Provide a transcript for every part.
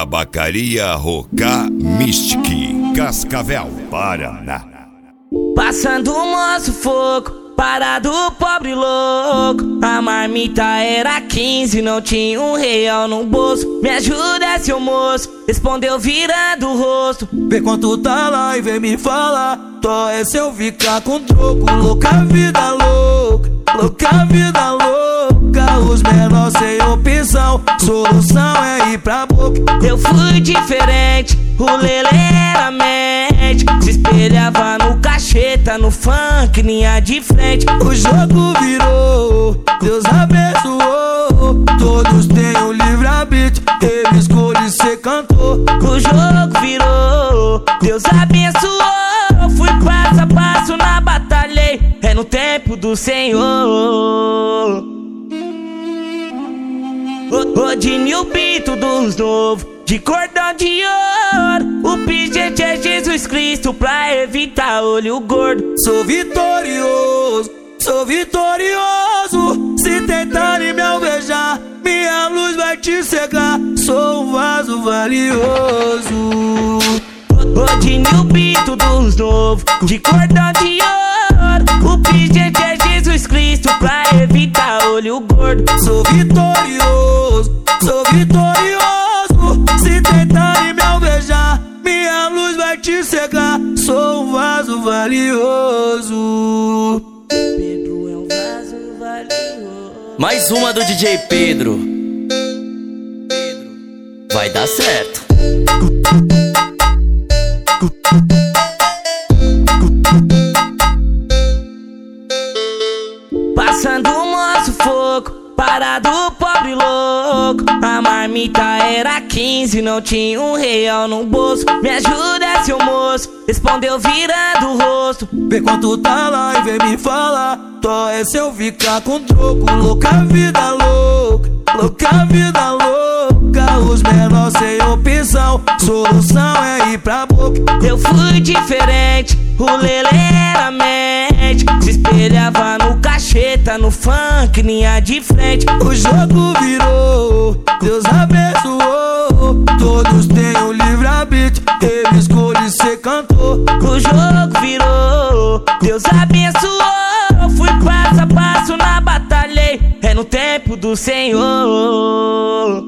Tabacaria Rocá Mystic, Cascavel, Paraná. Passando um moço fogo, parado pobre louco. A marmita era 15, não tinha R$1 no bolso. Me ajuda, seu moço, respondeu virando o rosto. Vê quanto tá lá e vem me falar. Tó é se eu ficar com troco. Louca vida louca, louca vida louca. Os menores sem opção, solução é ir pra boca. Eu fui diferente, o Lelê era mente. Se espelhava no cacheta, no funk, linha de frente. O jogo virou, Deus abençoou. Todos têm o livre-arbítrio, ele escolhe ser cantor. O jogo virou, Deus abençoou. Fui passo a passo na batalha, é no tempo do Senhor. Rodinho o pinto dos novos, de cordão de ouro. O pingente é Jesus Cristo pra evitar olho gordo. Sou vitorioso, sou vitorioso. Se tentarem me alvejar, minha luz vai te cegar. Sou um vaso valioso. Rodinho o pinto dos novos, de cordão de ouro. O pingente é Jesus Cristo pra evitar olho gordo. Sou vitorioso, sou vitorioso. Se tentarem me alvejar, minha luz vai te cegar. Sou um vaso valioso. Pedro é um vaso valioso. Mais uma do DJ Pedro. Vai dar certo. Passando um moço fogo, parado pobre louco. A marmita era 15, não tinha R$1 no bolso. Me ajuda, seu moço, respondeu virando o rosto. Vê quanto tá lá e vem me falar. Tó é se eu ficar com troco. Louca vida louca, louca vida louca. Os menores sem opção, solução é ir pra boca. Eu fui diferente, o Lelê era mente. Se espelhava no cacheta, no funk, linha de frente. O jogo virou, Deus abençoou. Todos têm o livre-arbítrio, ele escolhe ser cantor. O jogo virou, Deus abençoou. Fui passo a passo na batalha, é no tempo do Senhor.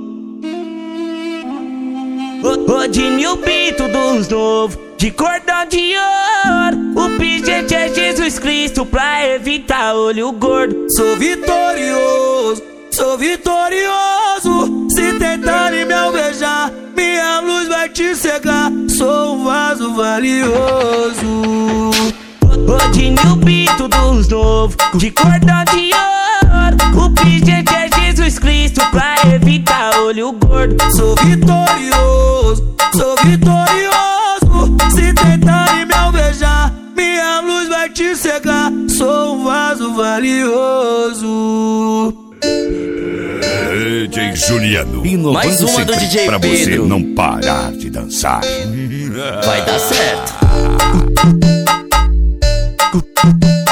Rodinho o pinto dos novos, de cordão de ouro. O pingente é Jesus Cristo pra evitar olho gordo. Sou vitorioso, sou vitorioso. Se tentarem me alvejar, minha luz vai te cegar. Sou um vaso valioso. Rodinho o pinto dos novos, de cordão de ouro. O pingente é Jesus Cristo pra evitar olho gordo. Sou vitorioso, sou vitorioso. Se tentarem me alvejar, minha luz vai te cegar. Sou um vaso valioso. DJ Juliano, Mais inovando uma do sempre DJ pra você Pedro. não parar de dançar. Vai dar certo.